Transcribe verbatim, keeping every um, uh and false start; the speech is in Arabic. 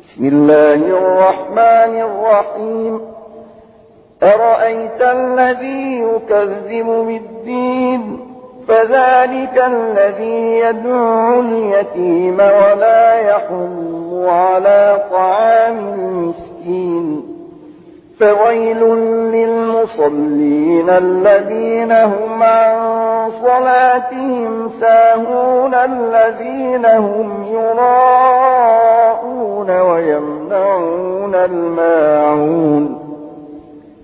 بسم الله الرحمن الرحيم أرأيت الذي يكذب بالدين فذلك الذي يدعو اليتيم ولا يحض على طعام المسكين فويل للمصلين الذين هم عن صلاتهم ساهون الذين هم يراءون ويمنعون الماعون